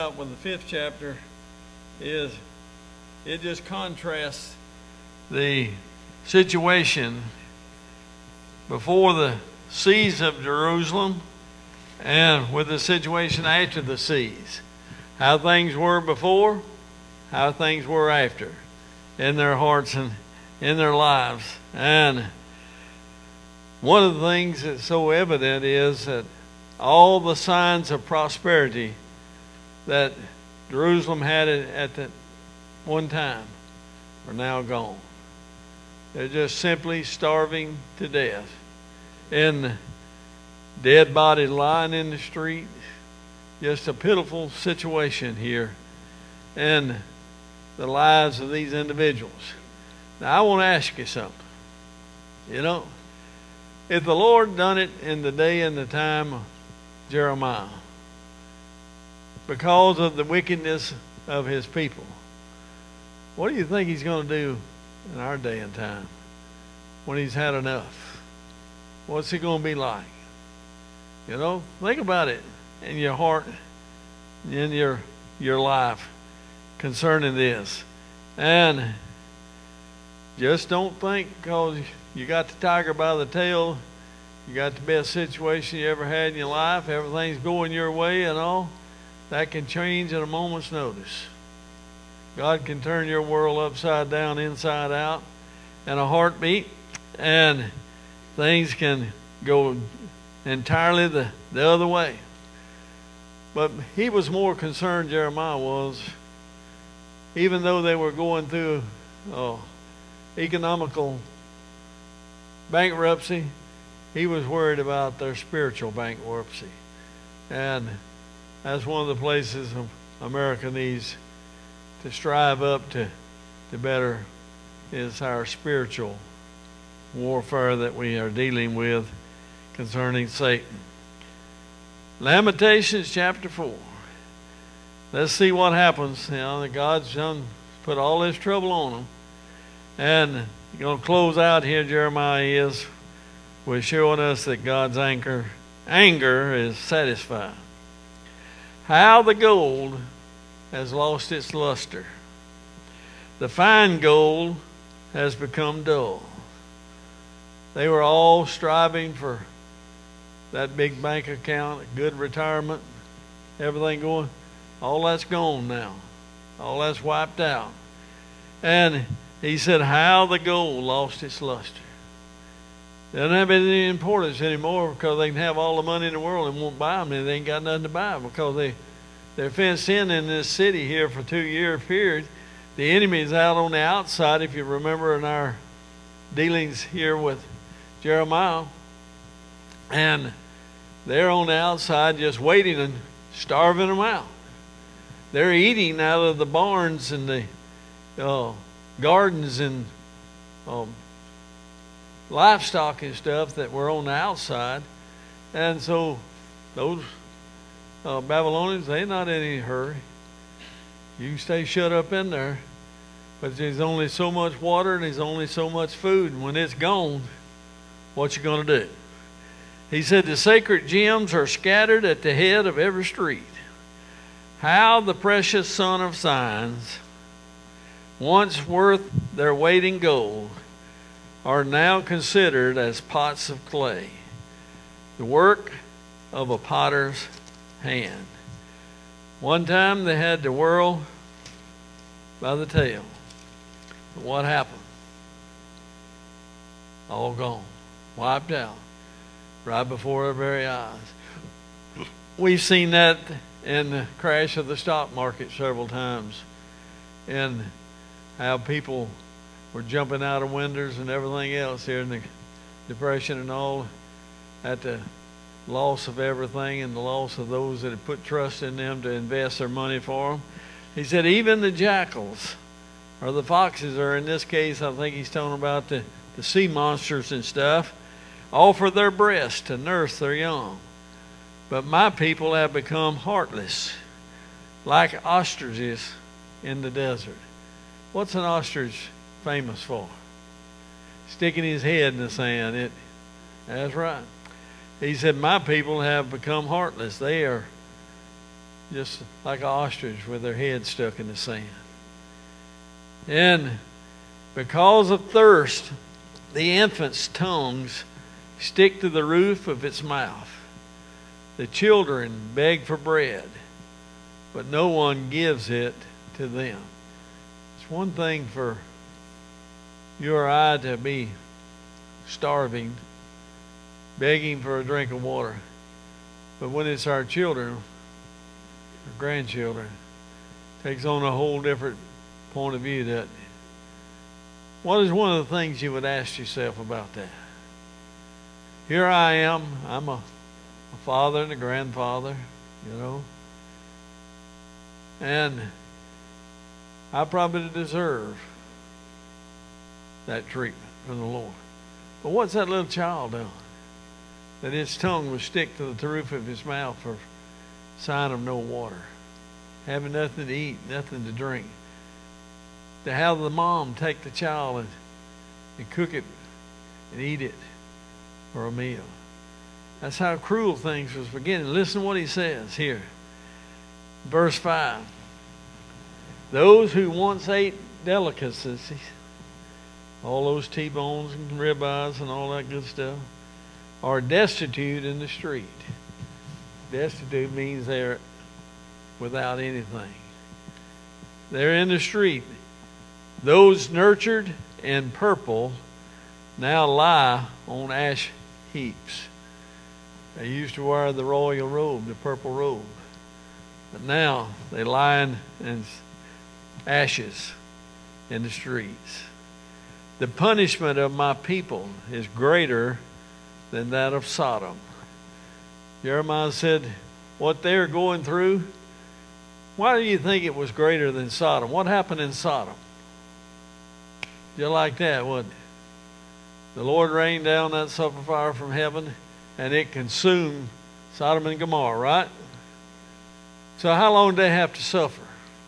With the fifth chapter is it just contrasts the situation before the siege of Jerusalem and with the situation after the siege. How things were before, how things were after in their hearts and in their lives. And one of the things that's so evident is that all the signs of prosperity that Jerusalem had at that one time are now gone. They're just simply starving to death. And dead bodies lying in the street. Just a pitiful situation here in the lives of these individuals. Now I want to ask you something. You know, if the Lord done it in the day and the time of Jeremiah, because of the wickedness of his people, what do you think he's going to do in our day and time when he's had enough? What's he going to be like? You know, think about it in your heart, in your life concerning this. And just don't think because you got the tiger by the tail, you got the best situation you ever had in your life, everything's going your way and all, that can change at a moment's notice. God can turn your world upside down, inside out, in a heartbeat, and things can go entirely the other way. But he was more concerned, Jeremiah was, even though they were going through economical bankruptcy, he was worried about their spiritual bankruptcy. And that's one of the places America needs to strive up to better is our spiritual warfare that we are dealing with concerning Satan. Lamentations chapter 4. Let's see what happens. You know, that God's done put all this trouble on them. And you're going to close out here, Jeremiah is with showing us that God's anger is satisfied. How the gold has lost its luster. The fine gold has become dull. They were all striving for that big bank account, a good retirement, everything going. All that's gone now. All that's wiped out. And he said, how the gold lost its luster. They don't have any importance anymore because they can have all the money in the world and won't buy them and they ain't got nothing to buy because they're fenced in this city here for 2-year period. The enemy is out on the outside, if you remember in our dealings here with Jeremiah. And they're on the outside just waiting and starving them out. They're eating out of the barns and the gardens and livestock and stuff that were on the outside. And so those Babylonians, they're not in any hurry. You can stay shut up in there. But there's only so much water and there's only so much food. And when it's gone, what you going to do? He said the sacred gems are scattered at the head of every street. How the precious son of Zions, once worth their weight in gold, are now considered as pots of clay, the work of a potter's hand. One time they had the world by the tail. But what happened? All gone. Wiped out. Right before our very eyes. We've seen that in the crash of the stock market several times. And how people were jumping out of windows and everything else here in the Depression and all, at the loss of everything and the loss of those that had put trust in them to invest their money for them. He said even the jackals or the foxes, or in this case I think he's talking about the sea monsters and stuff, offer their breast to nurse their young. But my people have become heartless, like ostriches in the desert. What's an ostrich famous for? Sticking his head in the sand. That's right. He said, my people have become heartless. They are just like an ostrich with their head stuck in the sand. And because of thirst, the infant's tongues stick to the roof of its mouth. The children beg for bread, but no one gives it to them. It's one thing for you or I to be starving, begging for a drink of water. But when it's our children, our grandchildren, it takes on a whole different point of view, doesn't it? What is one of the things you would ask yourself about that? Here I am. I'm a father and a grandfather, you know. And I probably deserve that treatment from the Lord. But what's that little child doing? That his tongue would stick to the roof of his mouth for sign of no water. Having nothing to eat, nothing to drink. To have the mom take the child and cook it and eat it for a meal. That's how cruel things was beginning. Listen to what he says here. Verse 5. Those who once ate delicacies, all those T-bones and ribeyes and all that good stuff, are destitute in the street. Destitute means they're without anything. They're in the street. Those nurtured in purple now lie on ash heaps. They used to wear the royal robe, the purple robe. But now they lie in ashes in the streets. The punishment of my people is greater than that of Sodom. Jeremiah said, what they're going through, why do you think it was greater than Sodom? What happened in Sodom? Just like that, wasn't it? The Lord rained down that sulfur fire from heaven, and it consumed Sodom and Gomorrah, right? So how long did they have to suffer?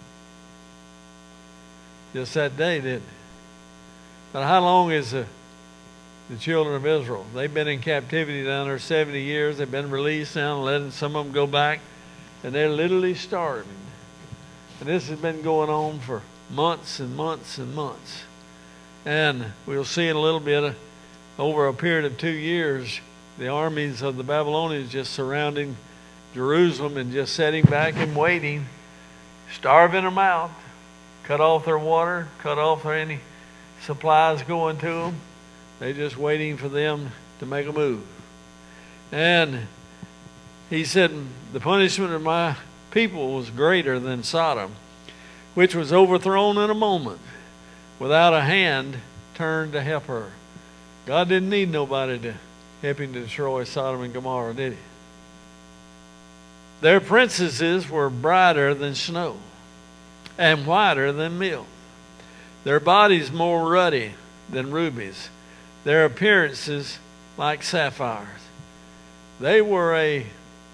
Just that day, didn't it? But how long is the children of Israel? They've been in captivity down there 70 years. They've been released now and letting some of them go back. And they're literally starving. And this has been going on for months and months and months. And we'll see in a little bit, over a period of 2 years, the armies of the Babylonians just surrounding Jerusalem and just sitting back and waiting, starving them out, cut off their water, cut off any supplies going to them. They're just waiting for them to make a move. And he said, the punishment of my people was greater than Sodom, which was overthrown in a moment, without a hand turned to help her. God didn't need nobody to help him to destroy Sodom and Gomorrah, did he? Their princesses were brighter than snow and whiter than milk. Their bodies more ruddy than rubies. Their appearances like sapphires. They were a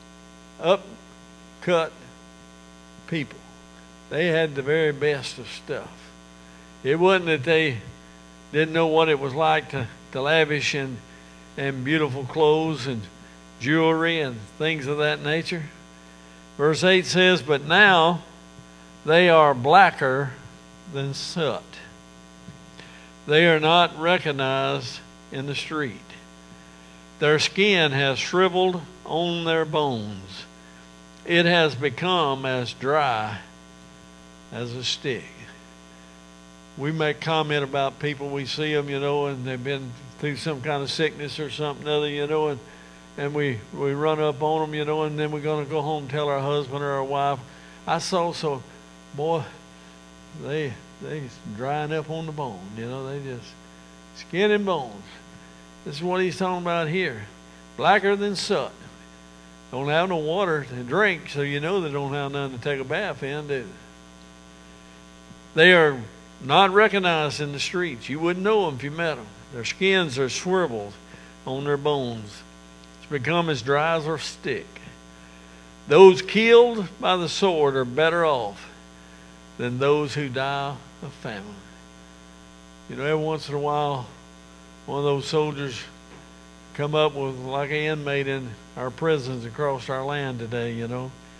upcut people. They had the very best of stuff. It wasn't that they didn't know what it was like to lavish in beautiful clothes and jewelry and things of that nature. Verse 8 says, but now they are blacker than soot. They are not recognized in the street. Their skin has shriveled on their bones. It has become as dry as a stick. We make comment about people, we see them, you know, and they've been through some kind of sickness or something other, you know, and we run up on them, you know, and then we're going to go home and tell our husband or our wife, I saw so, boy, they drying up on the bone, you know, they just skin and bones. This is what he's talking about here. Blacker than soot. Don't have no water to drink, so you know they don't have nothing to take a bath in, do they? They are not recognized in the streets. You wouldn't know them if you met them. Their skins are shriveled on their bones. It's become as dry as a stick. Those killed by the sword are better off than those who die of famine. You know, every once in a while, one of those soldiers come up with like an inmate in our prisons across our land today, you know.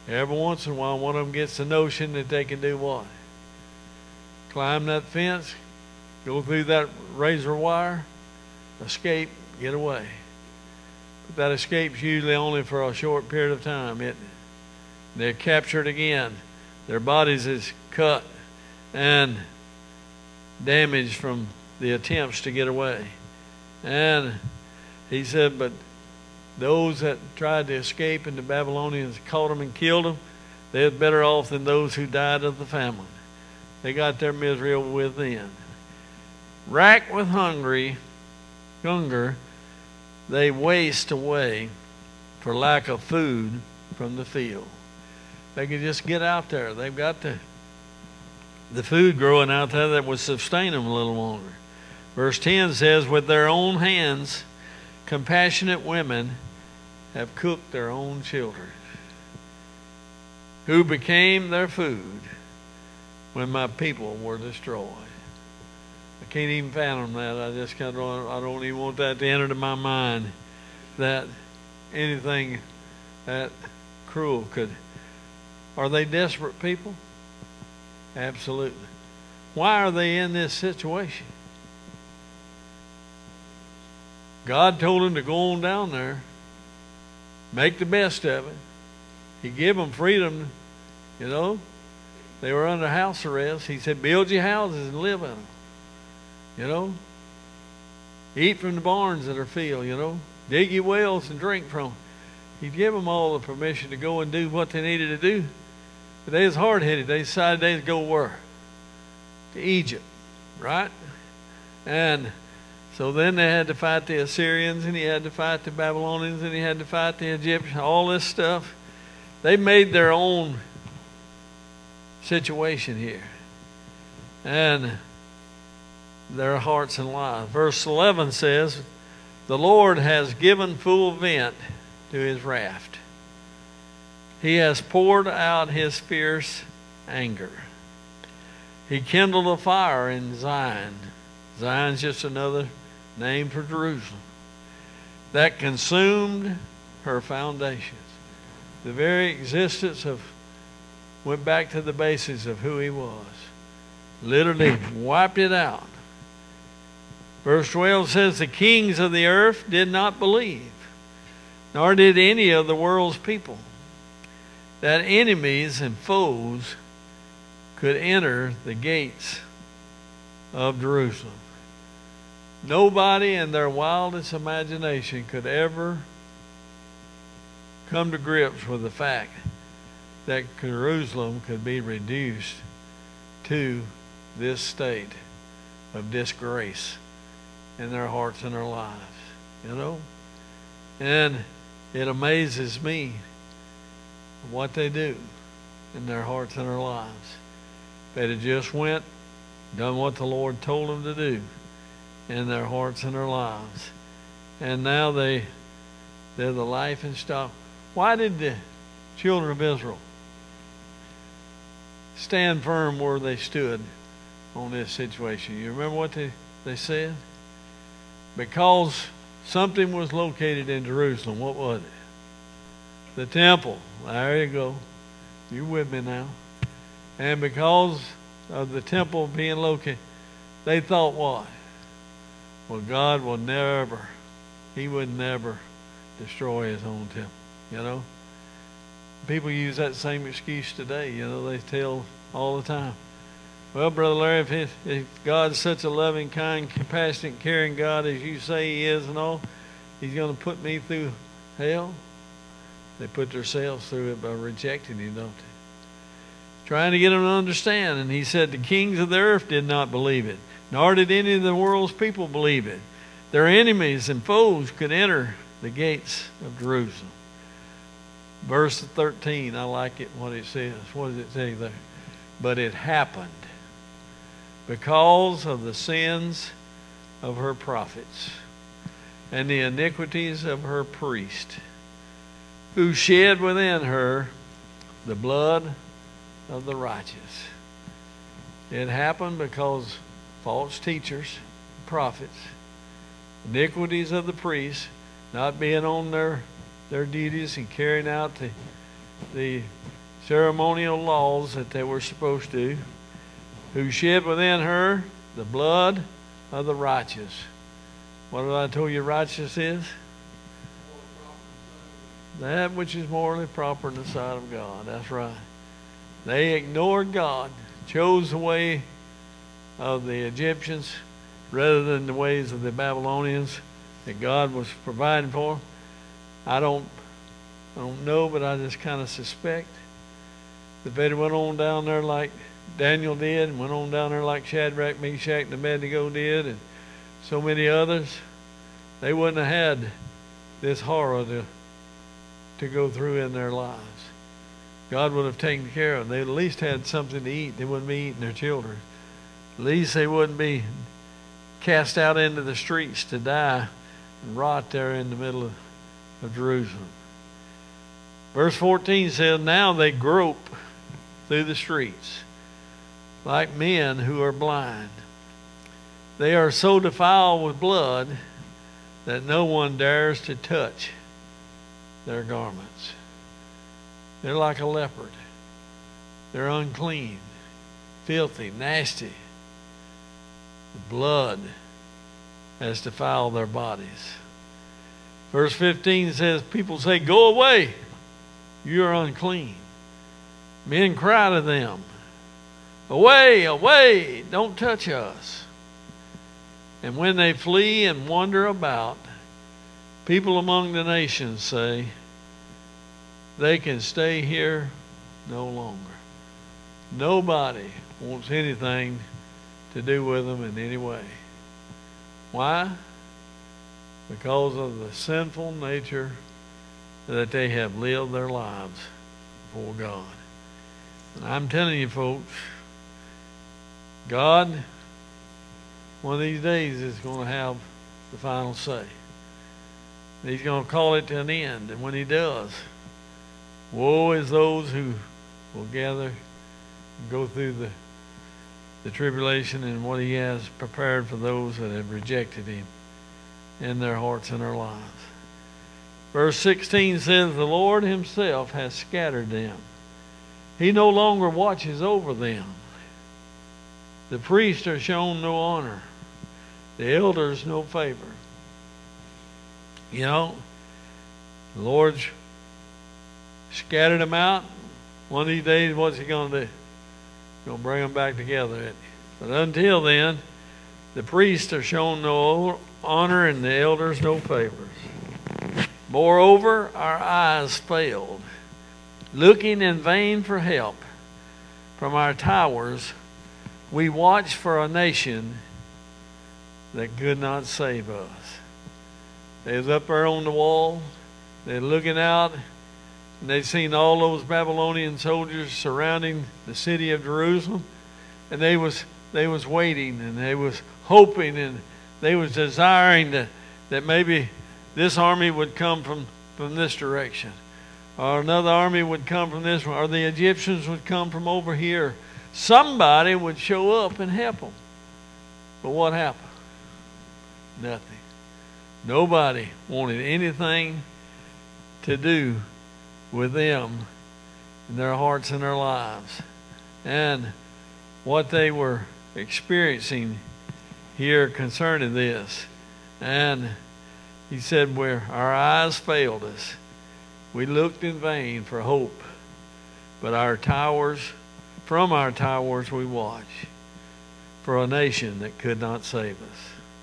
Every once in a while, one of them gets the notion that they can do what? Climb that fence, go through that razor wire, escape, get away. But that escape's usually only for a short period of time, isn't it? They're captured again. Their bodies is cut and damaged from the attempts to get away. And he said, but those that tried to escape and the Babylonians caught them and killed them, they're better off than those who died of the famine. They got their misery over with then. Racked with hunger, they waste away for lack of food from the field. They could just get out there. They've got the food growing out there that would sustain them a little longer. Verse 10 says, with their own hands, compassionate women have cooked their own children, who became their food when my people were destroyed. I can't even fathom that. I don't even want that to enter to my mind, that anything that cruel could. Are they desperate people? Absolutely. Why are they in this situation? God told them to go on down there, make the best of it. He gave them freedom, you know. They were under house arrest. He said, build your houses and live in them. You know. Eat from the barns that are filled, you know. Dig your wells and drink from them. He'd give them all the permission to go and do what they needed to do. But they was hard-headed. They decided they'd go where? To Egypt, right? And so then they had to fight the Assyrians, and he had to fight the Babylonians, and he had to fight the Egyptians, all this stuff. They made their own situation here. And their hearts and lives. Verse 11 says, the Lord has given full vent to his wrath. He has poured out his fierce anger. He kindled a fire in Zion. Zion's just another name for Jerusalem. That consumed her foundations. The very existence went back to the basis of who he was. Literally wiped it out. Verse 12 says, the kings of the earth did not believe, nor did any of the world's people, that enemies and foes could enter the gates of Jerusalem. Nobody in their wildest imagination could ever come to grips with the fact that Jerusalem could be reduced to this state of disgrace in their hearts and their lives, you know. And it amazes me what they do in their hearts and their lives. They had just went, done what the Lord told them to do in their hearts and their lives. And now they're the life and stuff. Why did the children of Israel stand firm where they stood on this situation? You remember what they said? Because something was located in Jerusalem. What was it? The temple. There you go. You with me now? And because of the temple being located, they thought what? Well, God will never, he would never destroy his own temple, you know. People use that same excuse today, you know. They tell all the time, well, Brother Larry, if God's such a loving, kind, compassionate, caring God as you say he is and all, he's going to put me through hell. They put themselves through it by rejecting him, don't they? Trying to get them to understand. And he said, the kings of the earth did not believe it, nor did any of the world's people believe it. Their enemies and foes could enter the gates of Jerusalem. Verse 13, I like it, what it says. What does it say there? But it happened because of the sins of her prophets and the iniquities of her priests, who shed within her the blood of the righteous. It happened because false teachers, prophets, iniquities of the priests, not being on their duties and carrying out the ceremonial laws that they were supposed to, who shed within her the blood of the righteous. What did I tell you righteous is? That which is morally proper in the sight of God. That's right. They ignored God, chose the way of the Egyptians rather than the ways of the Babylonians that God was providing for them. I don't know, but I just kind of suspect that they went on down there like Daniel did, and went on down there like Shadrach, Meshach, and Abednego did, and so many others. They wouldn't have had this horror to go through in their lives. God would have taken care of them. They at least had something to eat. They wouldn't be eating their children. At least they wouldn't be cast out into the streets to die and rot there in the middle of Jerusalem. Verse 14 says, now they grope through the streets like men who are blind. They are so defiled with blood that no one dares to touch their garments. They're like a leopard. They're unclean, filthy, nasty. The blood has defiled their bodies. Verse 15 says, people say, go away, you are unclean. Men cry to them, away, away, don't touch us. And when they flee and wander about, people among the nations say, they can stay here no longer. Nobody wants anything to do with them in any way. Why? Because of the sinful nature that they have lived their lives before God. And I'm telling you folks, God, one of these days, is going to have the final say. He's going to call it to an end. And when he does, woe is those who will gather and go through the tribulation and what he has prepared for those that have rejected him in their hearts and their lives. Verse 16 says, the Lord himself has scattered them. He no longer watches over them. The priests are shown no honor. The elders no favor. You know, the Lord's scattered them out. One of these days, what's he going to do? He's going to bring them back together, isn't he? But until then, the priests are shown no honor and the elders no favors. Moreover, our eyes failed, looking in vain for help from our towers. We watched for a nation that could not save us. They was up there on the wall. They're looking out, and they'd seen all those Babylonian soldiers surrounding the city of Jerusalem, and they was waiting, and they was hoping, and they was desiring that maybe this army would come from this direction, or another army would come from this one, or the Egyptians would come from over here. Somebody would show up and help them. But what happened? Nothing. Nobody wanted anything to do with them in their hearts and their lives. And what they were experiencing here concerning this. And he said, where our eyes failed us, we looked in vain for hope, but from our towers we watch for a nation that could not save us.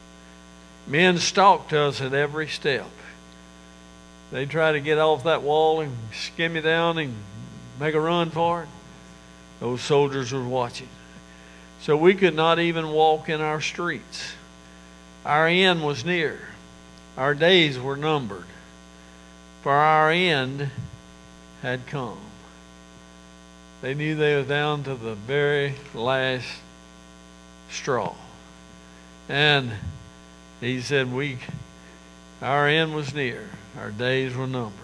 Men stalked us at every step. They tried to get off that wall and skim you down and make a run for it. Those soldiers were watching. So we could not even walk in our streets. Our end was near. Our days were numbered. For our end had come. They knew they were down to the very last straw. And he said, our end was near. Our days were numbered.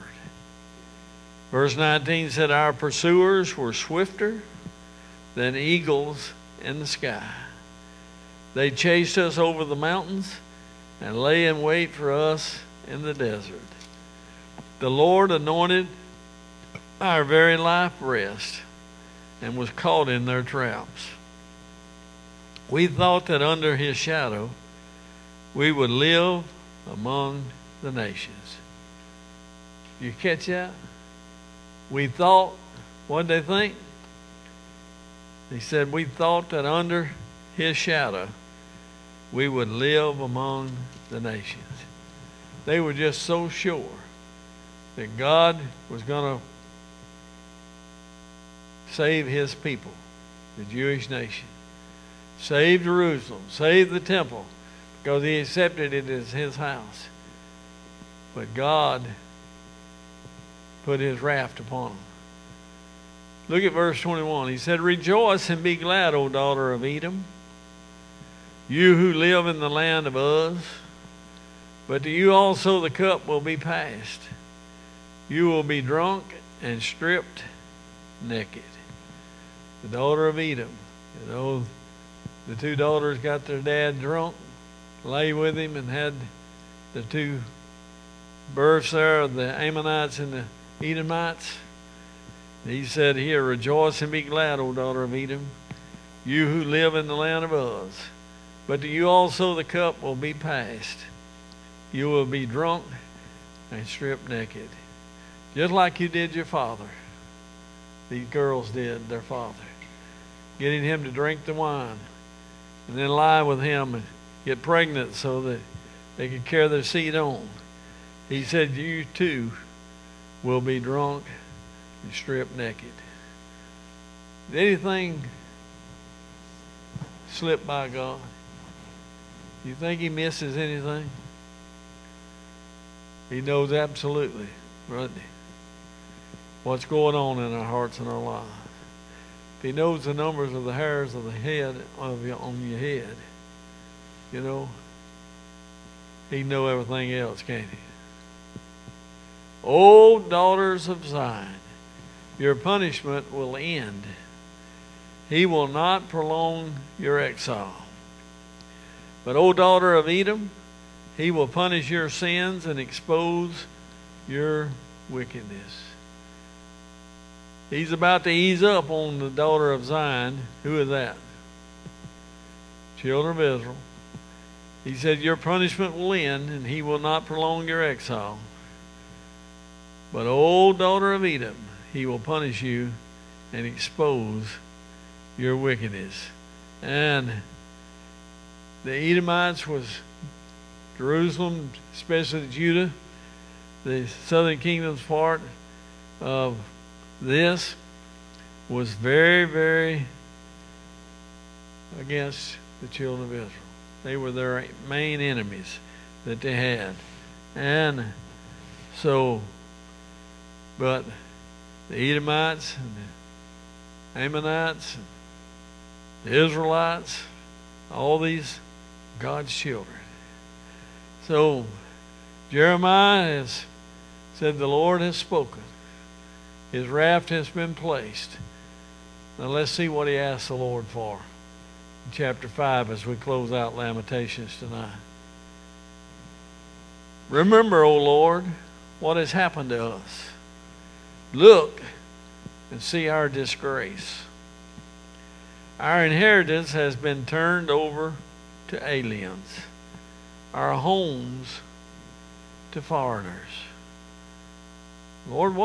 Verse 19 said, our pursuers were swifter than eagles in the sky. They chased us over the mountains and lay in wait for us in the desert. The Lord anointed our very life rest and was caught in their traps. We thought that under his shadow we would live among the nations. You catch that? We thought, what did they think? He said, we thought that under his shadow we would live among the nations. They were just so sure that God was going to save his people, the Jewish nation. Save Jerusalem, save the temple, because he accepted it as his house. But God put his wrath upon them. Look at verse 21. He said, rejoice and be glad, O daughter of Edom, you who live in the land of Uz. But to you also the cup will be passed. You will be drunk and stripped naked. The daughter of Edom. You know, the two daughters got their dad drunk, lay with him, and had the two births there of the Ammonites and the Edomites. He said here, rejoice and be glad, O daughter of Edom, you who live in the land of Uz. But to you also the cup will be passed. You will be drunk and stripped naked. Just like you did your father. These girls did their father. Getting him to drink the wine. And then lie with him and get pregnant so that they could carry their seed on. He said, you too will be drunk and stripped naked. Did anything slip by God? You think he misses anything? He knows absolutely, doesn't he, what's going on in our hearts and our lives. If he knows the numbers of the hairs of the head on your head, you know, he know everything else, can't he? O daughters of Zion, your punishment will end. He will not prolong your exile. But, O daughter of Edom, he will punish your sins and expose your wickedness. He's about to ease up on the daughter of Zion. Who is that? Children of Israel. He said, your punishment will end, and he will not prolong your exile. But, O daughter of Edom, he will punish you and expose your wickedness. And the Edomites was Jerusalem, especially Judah, the southern kingdom's part of this, was very, very against the children of Israel. They were their main enemies that they had. And so, but the Edomites and the Ammonites and the Israelites, all these God's children. So Jeremiah has said, the Lord has spoken. His wrath has been placed. Now let's see what he asked the Lord for in chapter 5 as we close out Lamentations tonight. Remember, O Lord, what has happened to us. Look and see our disgrace. Our inheritance has been turned over to aliens, our homes to foreigners. Lord,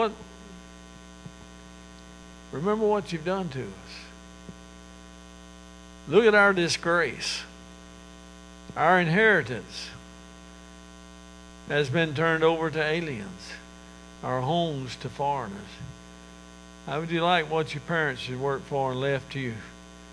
remember what you've done to us. Look at our disgrace. Our inheritance has been turned over to aliens, our homes to foreigners. How would you like what your parents should work for and left to you?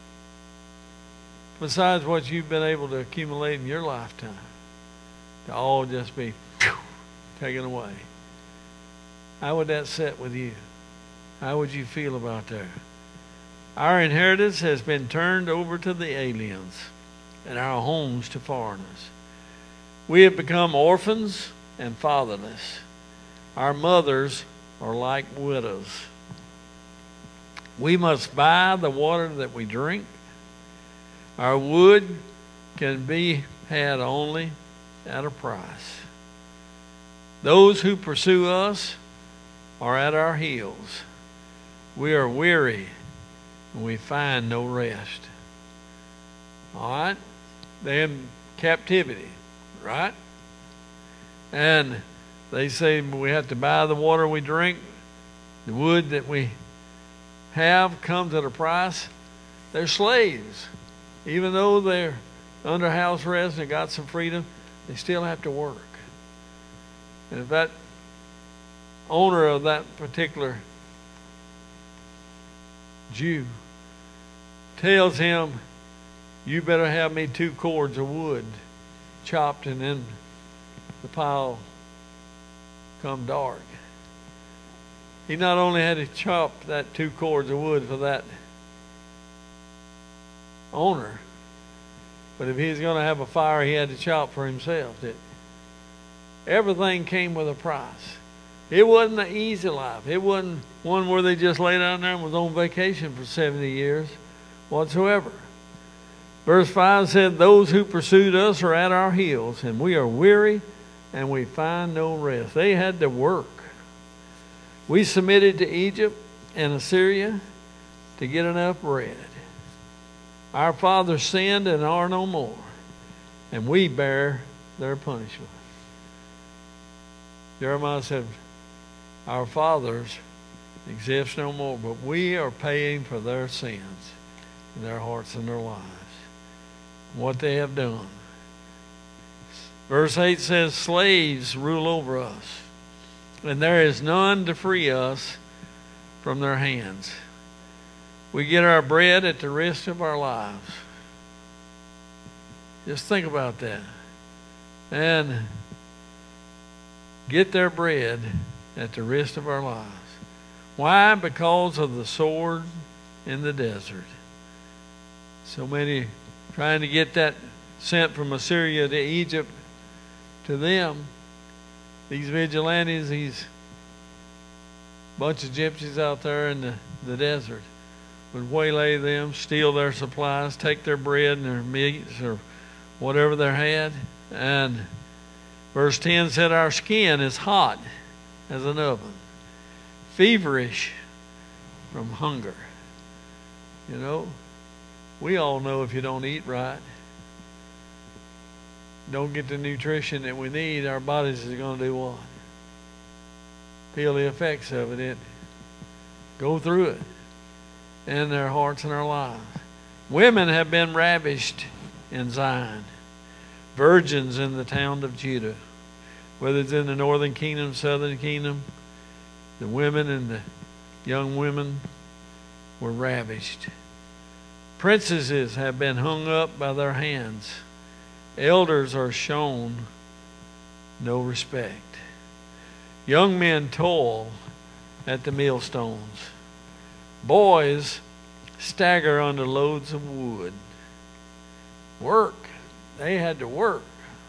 Besides what you've been able to accumulate in your lifetime, to all just be taken away. How would that sit with you? How would you feel about that? Our inheritance has been turned over to the aliens and our homes to foreigners. We have become orphans and fatherless. Our mothers are like widows. We must buy the water that we drink. Our wood can be had only at a price. Those who pursue us are at our heels. We are weary and we find no rest. All right? They're in captivity, right? And they say we have to buy the water we drink. The wood that we have comes at a price. They're slaves. Even though they're under house arrest and got some freedom, they still have to work. And if that owner of that particular Jew tells him, you better have me 2 cords of wood chopped, and then the pile come dark. He not only had to chop that 2 cords of wood for that owner, but if he was going to have a fire, he had to chop for himself. Everything came with a price. It wasn't an easy life. It wasn't one where they just lay down there and was on vacation for 70 years whatsoever. Verse 5 said, those who pursued us are at our heels, and we are weary and we find no rest. They had to work. We submitted to Egypt and Assyria to get enough bread. Our fathers sinned and are no more, and we bear their punishment. Jeremiah said, our fathers exist no more, but we are paying for their sins in their hearts and their lives, what they have done. Verse 8 says, slaves rule over us, and there is none to free us from their hands. We get our bread at the risk of our lives. Just think about that. And get their bread at the risk of our lives. Why? Because of the sword in the desert. So many trying to get that sent from Assyria to Egypt to them. These vigilantes, these bunch of gypsies out there in the desert would waylay them, steal their supplies, take their bread and their meats or whatever they had. And verse 10 said, our skin is hot as an oven, feverish from hunger. You know, we all know if you don't eat right, don't get the nutrition that we need, our bodies is going to do what? Feel the effects of it. Go through it in their hearts and their lives. Women have been ravished in Zion, virgins in the town of Judah. Whether it's in the northern kingdom, southern kingdom, the women and the young women were ravished. Princesses have been hung up by their hands. Elders are shown no respect. Young men toil at the millstones. Boys stagger under loads of wood. Work. They had to work.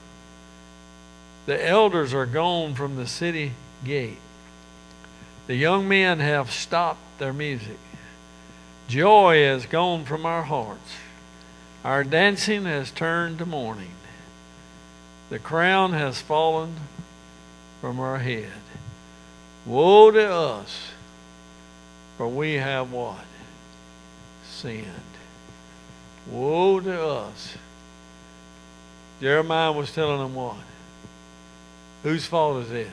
The elders are gone from the city gate. The young men have stopped their music. Joy has gone from our hearts. Our dancing has turned to mourning. The crown has fallen from our head. Woe to us, for we have what? Sinned. Woe to us. Jeremiah was telling them what? Whose fault is this?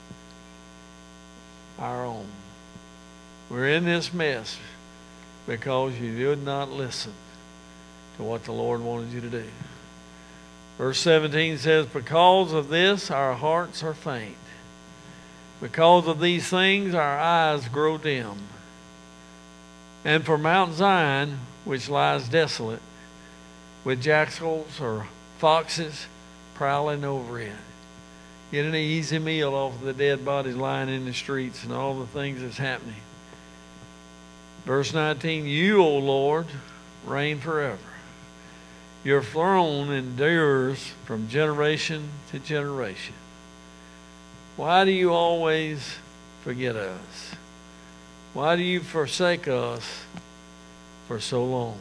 Our own. We're in this mess because you did not listen to what the Lord wanted you to do. Verse 17 says, because of this our hearts are faint. Because of these things our eyes grow dim. And for Mount Zion, which lies desolate, with jackals or foxes prowling over it. Get an easy meal off of the dead bodies lying in the streets and all the things that's happening. Verse 19, you, O Lord, reign forever. Your throne endures from generation to generation. Why do you always forget us? Why do you forsake us for so long?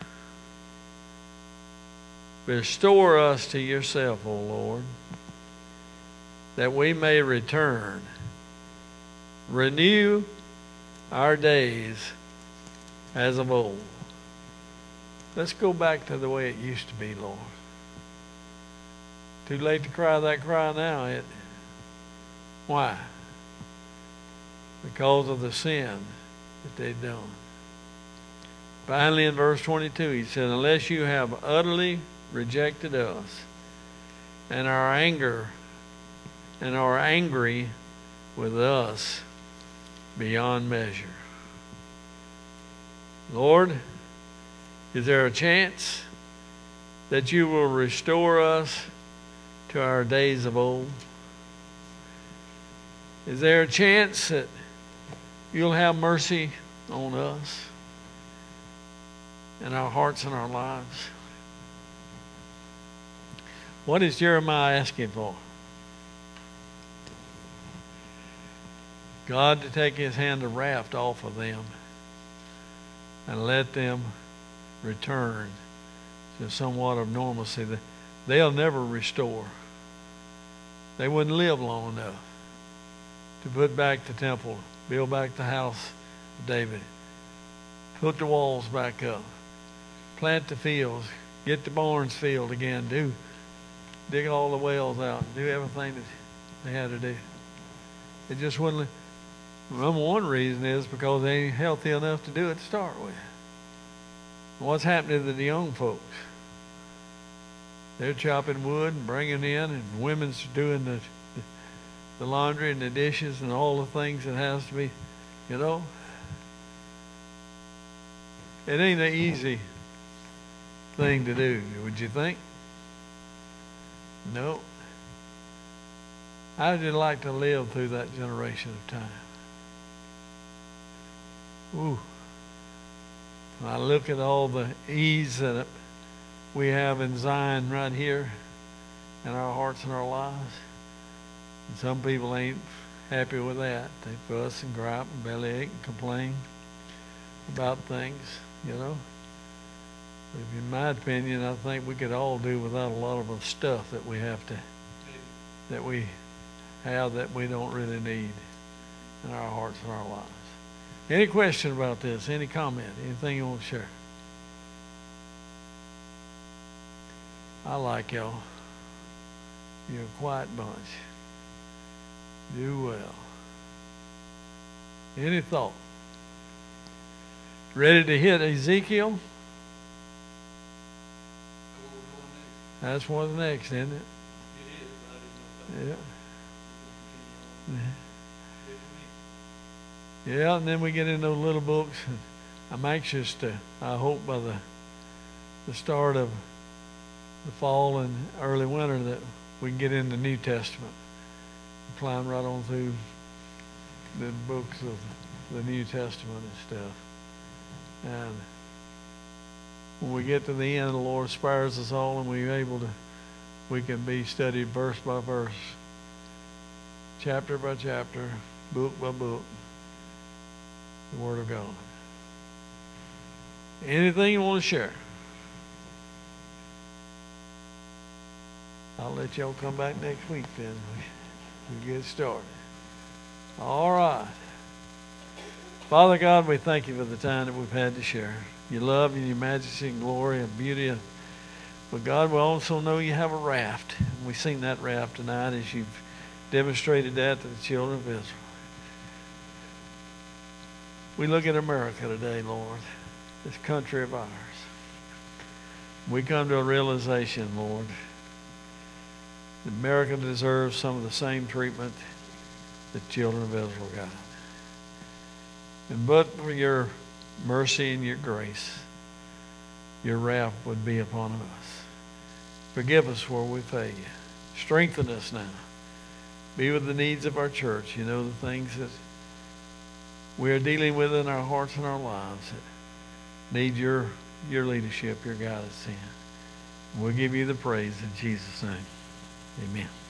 Restore us to yourself, O Lord, that we may return. Renew our days as of old. Let's go back to the way it used to be, Lord. Too late to cry that cry now. Why? Because of the sin that they've done. Finally, in verse 22, he said, unless you have utterly rejected us and are angry with us beyond measure. Lord, is there a chance that you will restore us to our days of old? Is there a chance that you'll have mercy on us and our hearts and our lives? What is Jeremiah asking for? God to take his hand of wrath off of them and let them return to somewhat of normalcy. They'll never restore. They wouldn't live long enough to put back the temple, build back the house of David, put the walls back up, plant the fields, get the barns filled again, dig all the wells out, do everything that they had to do. It just wouldn't. Number one reason is because they ain't healthy enough to do it to start with. What's happening to the young folks? They're chopping wood and bringing in, and women's doing the laundry and the dishes and all the things that has to be, you know. It ain't an easy thing to do, would you think? No. How did you like to live through that generation of time? Ooh. When I look at all the ease that we have in Zion right here in our hearts and our lives, and some people ain't happy with that. They fuss and gripe and bellyache and complain about things, you know. But in my opinion, I think we could all do without a lot of the stuff that we have that we don't really need in our hearts and our lives. Any question about this? Any comment? Anything you want to share? I like y'all. You're a quiet bunch. Do well. Any thought? Ready to hit Ezekiel? That's what's next, isn't it? It is. Yeah. Yeah, and then we get into those little books. I'm anxious to, I hope by the start of the fall and early winter that we can get in the New Testament and climb right on through the books of the New Testament and stuff. And when we get to the end, the Lord spares us all, and we can be studied verse by verse, chapter by chapter, book by book, the Word of God. Anything you want to share? I'll let y'all come back next week then. We get started. All right. Father God, we thank you for the time that we've had to share. Your love and your majesty and glory and beauty. But God, we also know you have a raft. We've seen that raft tonight as you've demonstrated that to the children of Israel. We look at America today, Lord, this country of ours. We come to a realization, Lord, that America deserves some of the same treatment that the children of Israel got. And but for your mercy and your grace, your wrath would be upon us. Forgive us where we fail you. Strengthen us now. Be with the needs of our church. You know the things that we are dealing with in our hearts and our lives that need your leadership, your guidance in. We'll give you the praise in Jesus' name. Amen.